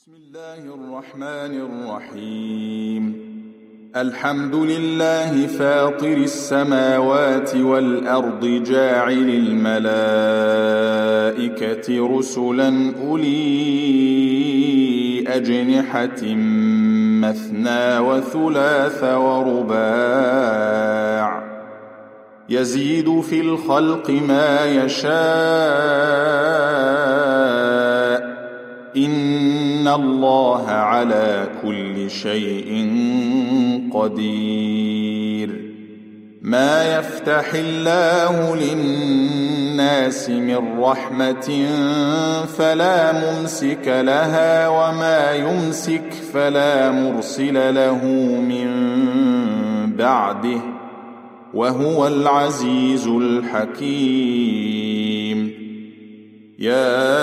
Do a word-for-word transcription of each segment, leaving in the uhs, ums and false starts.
بسم الله الرحمن الرحيم. الحمد لله فاطر السماوات والأرض جاعل الملائكة رسلا أولي أجنحة مثنى وثلاث ورباع يزيد في الخلق ما يشاء إن الله على كل شيء قدير. ما يفتح الله للناس من رحمة فلا ممسك لها وما يمسك فلا مرسل له من بعده وهو العزيز الحكيم. يا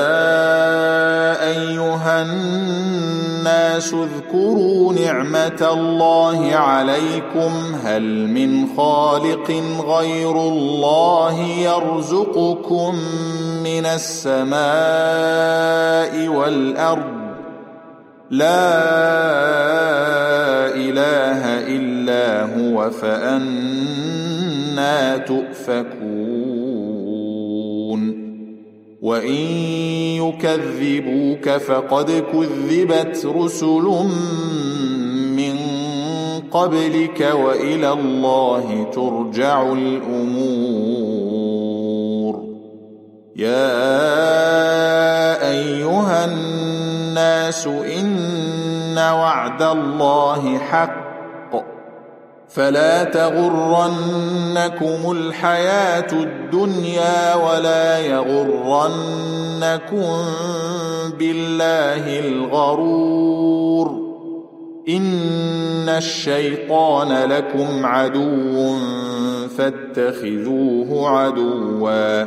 أيها الناس اذكروا نعمة الله عليكم هل من خالق غير الله يرزقكم من السماء والأرض لا إله إلا هو فأنى تؤفكون. وإن يكذبوك فقد كذبت رسل من قبلك وإلى الله ترجع الأمور. يا أيها الناس إن وعد الله حق فلا تغرنكم الحياة الدنيا ولا يغرنكم بالله الغرور. إن الشيطان لكم عدو فاتخذوه عدوا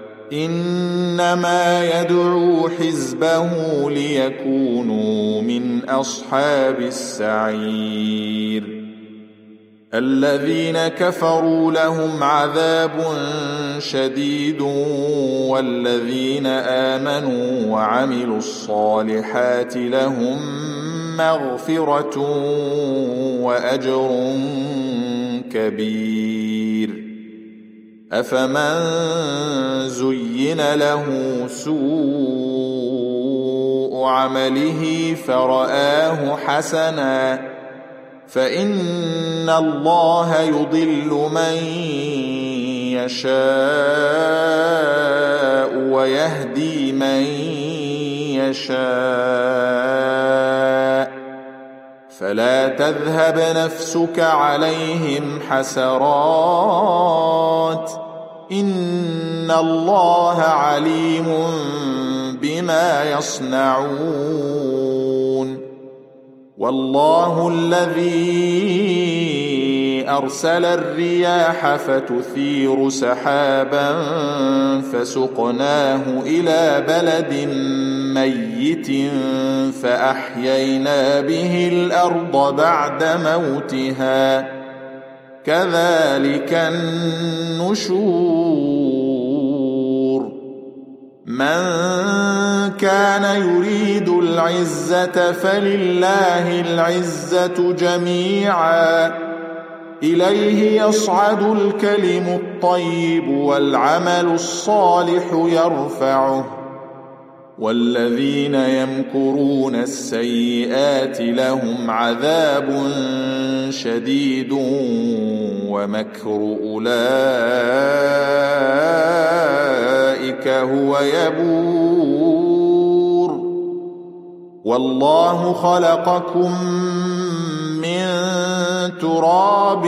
إنما يدعو حزبه ليكونوا من أصحاب السعير. الذين كفروا لهم عذاب شديد والذين آمنوا وعملوا الصالحات لهم مغفرة وأجر كبير. أفمن زين له سوء عمله فرآه حسنا فإن الله يضل من يشاء ويهدي من يشاء فلا تذهب نفسك عليهم حسرات إن الله عليم بما يصنعون. والله الذي أرسل الرياح فتثير سحابا فسقناه إلى بلد ميت فأحيينا به الأرض بعد موتها كذلك النشور. من كان يريد العزة فلله العزة جميعا إليه يصعد الكلم الطيب والعمل الصالح يرفعه والذين يمكرون السيئات لهم عذاب شديد ومكر أولئك هو يبور. والله خلقكم من تراب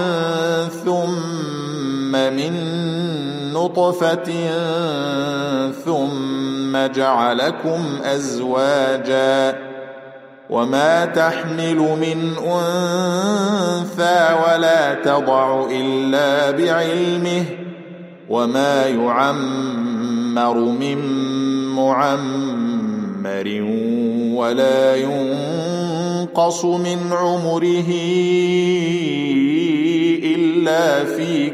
ثم من نطفة ثم جعلكم أزواجا وما تحمل من أنثى ولا تضع إلا بعلمه وما يعمر من معمر ولا ينقص من عمره إلا في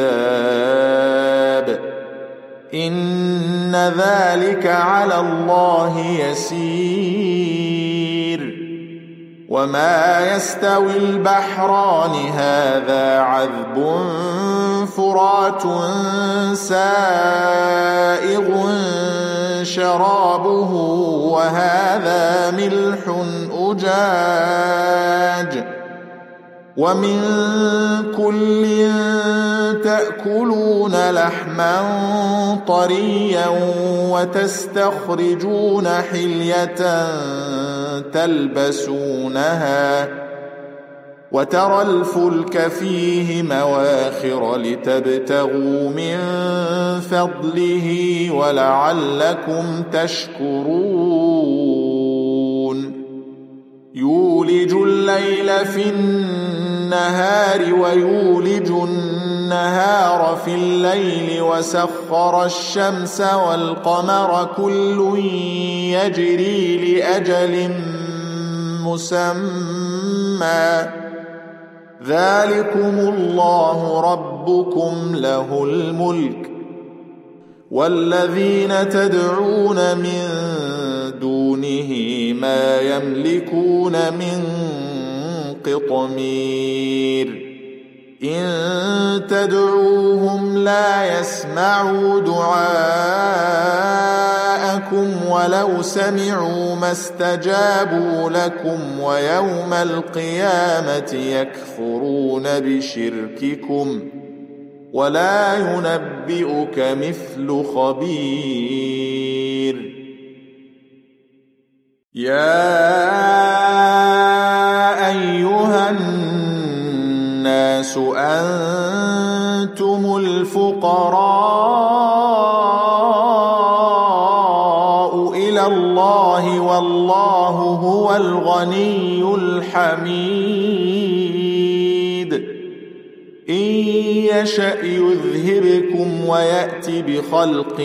كتاب إن ذلك على الله يسير. وما يستوي البحران هذا عذب فرات سائغ شرابه وهذا ملح أجاج ومن كل تأكلون لحما طريا وتستخرجون حلية تلبسونها وترى الفلك فيه مواخر لتبتغوا من فضله ولعلكم تشكرون يولج الليل في النهار ويولج النهار في الليل وسخر الشمس والقمر كل يجري لأجل مسمى ذلكم الله ربكم له الملك والذين تدعون من دونه ما يملكون من قطمير إن تدعوهم لا يسمعوا دعاءكم ولو سمعوا ما استجابوا لكم ويوم القيامة يكفرون بشرككم ولا ينبئك مثل خبير يا أيها الناس أنتم الفقراء إلى الله والله هو الغني الحميد إن يشأ يذهبكم ويأتي بخلق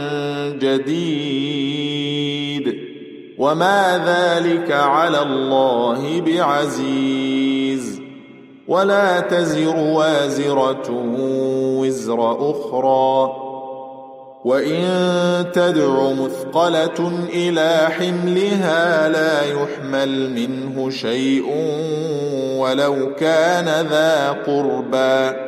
جديد وما ذلك على الله بعزيز ولا تزر وازرة وزر أخرى وإن تدع مثقلة إلى حملها لا يحمل منه شيء ولو كان ذا قربى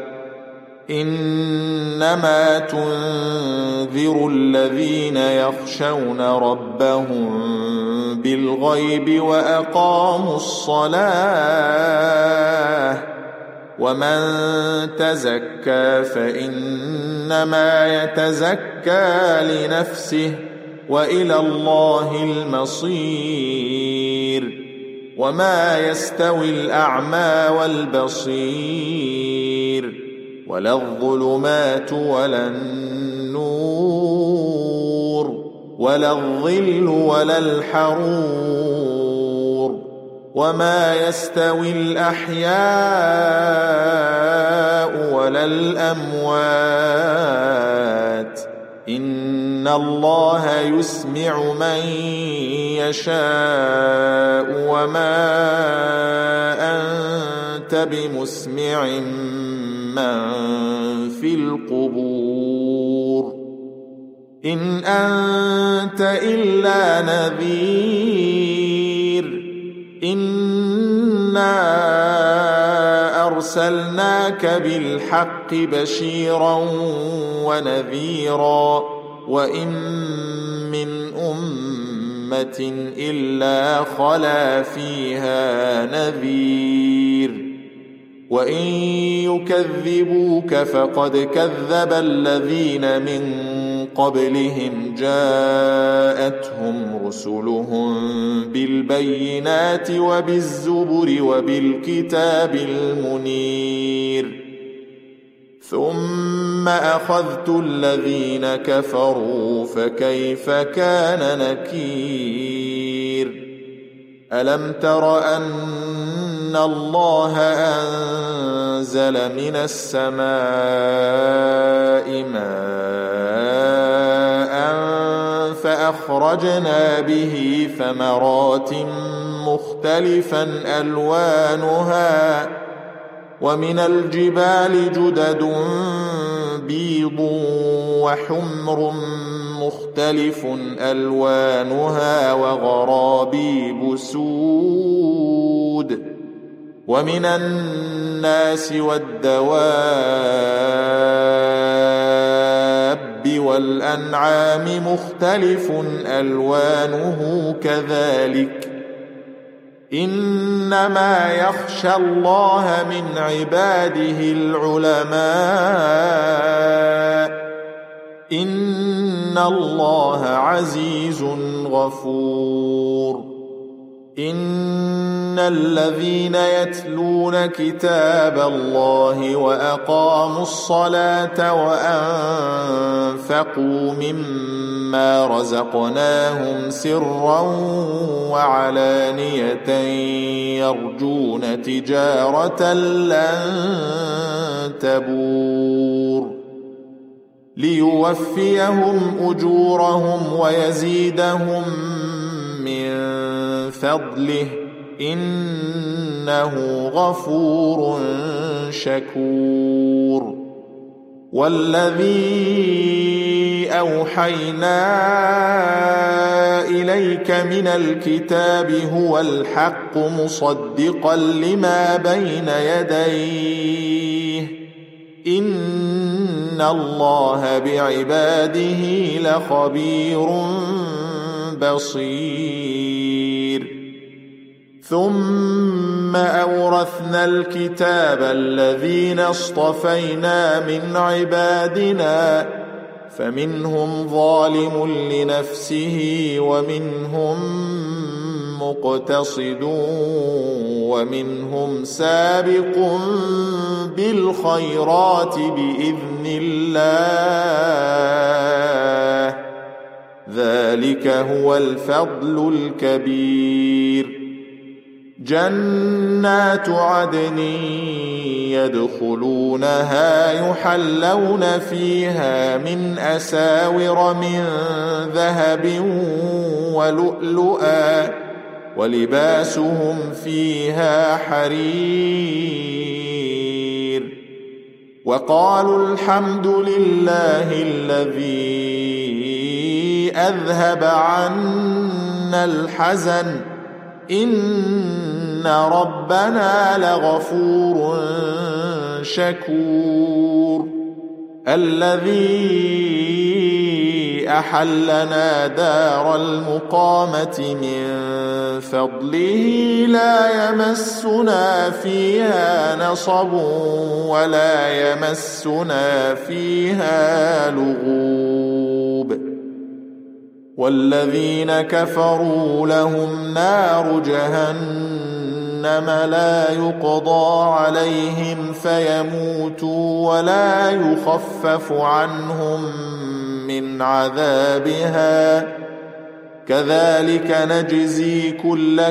إنما تنذر الذين يخشون ربهم بالغيب وأقاموا الصلاة ومن تزكى فإنما يتزكى لنفسه وإلى الله المصير وما يستوي الأعمى والبصير ولا الظلمات ولا النور ولا الظل ولا الحرور وما يستوي الأحياء ولا الأموات إن الله يسمع من يشاء وما أنت بمسمع من في القبور إن أنت إلا نذير إنا أرسلناك بالحق بشيرا ونذيرا وإن من أمة إلا خلا فيها نذير وإن يكذبوك فقد كذب الذين من قبلهم جاءتهم رسلهم بالبينات وبالزبر وبالكتاب المنير ثم أخذت الذين كفروا فكيف كان نكير ألم تر أن الله أنزل من السماء ماء فأخرجنا به ثمرات مختلفا ألوانها ومن الجبال جدد بيض وحمر مختلف ألوانها وغرابيب سود ومن الناس والدواب والأنعام مختلف ألوانه كذلك إنما يخشى الله من عباده العلماء إن الله عزيز غفور إن الذين يتلون كتاب الله وأقاموا الصلاة وأنفقوا مما رزقناهم سرا وعلانية يرجون تجارة لن تبور ليوفيهم أجورهم ويزيدهم من فضله إنه غفور شكور والذي أوحينا إليك من الكتاب هو الحق مصدقا لما بين يديه إن الله بعباده لخبير بصير ثم أورثنا الكتاب الذين اصطفينا من عبادنا فمنهم ظالم لنفسه ومنهم مقتصد ومنهم سابق بالخيرات بإذن الله ذلك هو الفضل الكبير جنات عدن يدخلونها يحلون فيها من أساور من ذهب ولؤلؤا ولباسهم فيها حرير وقالوا الحمد لله الذي أذهب عنا الحزن إن ربنا لغفور شكور الذي أحلنا دار المقامة من فضله لا يمسنا فيها نصب ولا يمسنا فيها لغوب والذين كفروا لهم نار جهنم لا يقضى عليهم فيموتوا ولا يخفف عنهم من عذابها كذلك نجزي كل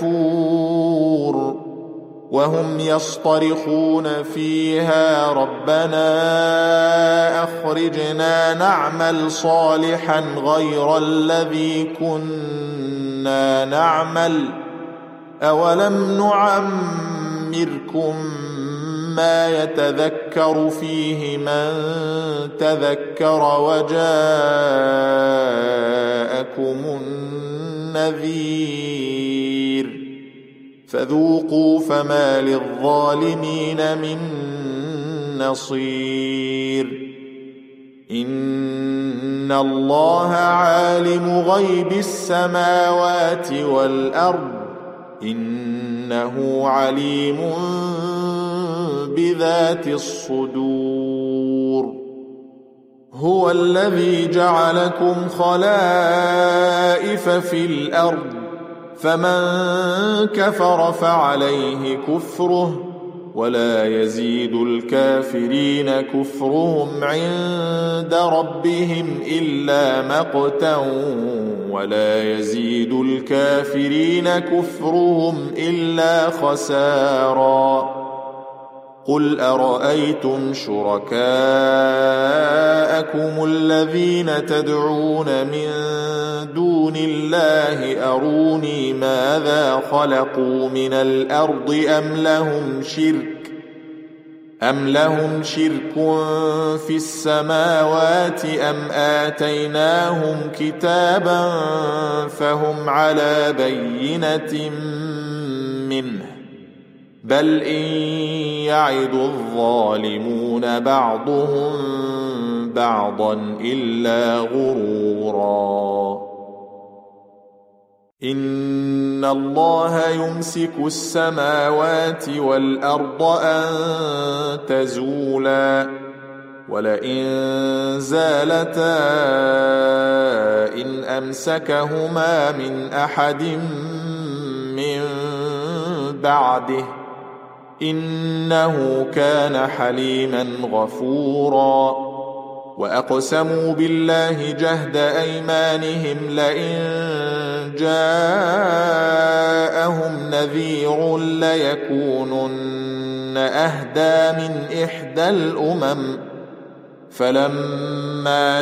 كفور وهم يصطرخون فيها ربنا أخرجنا نعمل صالحا غير الذي كنا نعمل أولم نعمركم ما يتذكر فيه من تذكر وجاءكم النذير فذوقوا فما للظالمين من نصير إن الله عالم غيب السماوات والأرض إنه عليم بذات الصدور هو الذي جعلكم خلائف في الأرض فمن كفر فعليه كفره ولا يزيد الكافرين كفرهم عند ربهم إلا مقتا ولا يزيد الكافرين كفرهم إلا خسارا قل أرأيتم شركاءكم الذين تدعون من دون الله أروني ماذا خلقوا من الأرض أم لهم شرك أم لهم شرك في السماوات أم آتيناهم كتابا فهم على بينة منه بل إن يعد الظالمون بعضهم بعضا إلا غرورا إن الله يمسك السماوات والأرض أن تزولا ولئن زالتا إن أمسكهما من أحد من بعده إنه كان حليما غفورا وأقسموا بالله جهد أيمانهم لئن جاءهم نذير ليكونن أهدى من إحدى الأمم فلما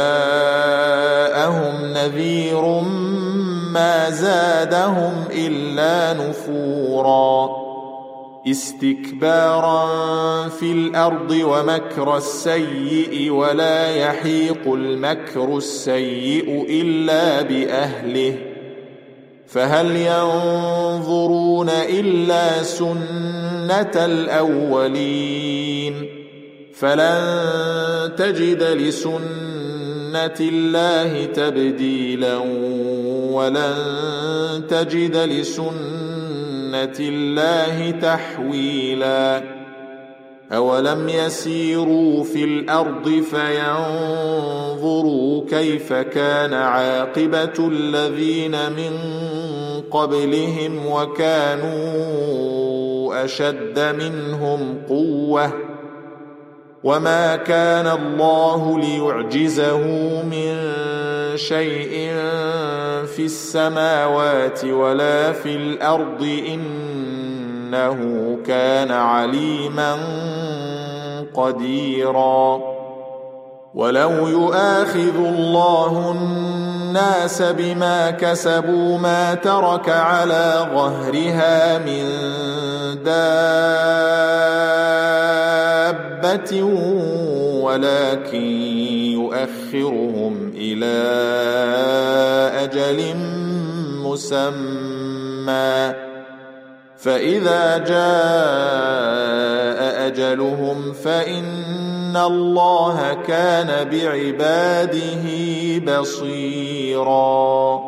جاءهم نذير ما زادهم إلا نفورا استكبارا في الأرض ومكر السيء ولا يحيق المكر السيء إلا بأهله فهل ينظرون إلا سنة الأولين فلن تجد لسنة الله تبديلا ولن تجد لسنة الله تحويلا أولم يسيروا في الأرض فينظروا كيف كان عاقبة الذين من قبلهم وكانوا أشد منهم قوة وما كان الله ليعجزه من شيء في السماوات ولا في الأرض إنه كان عليما قديرا ولو يؤاخذ الله الناس بما كسبوا ما ترك على ظهرها من دابة ولكن يؤخرهم إلى أجل مسمى فإذا جاء أجلهم فإن الله كان بعباده بصيراً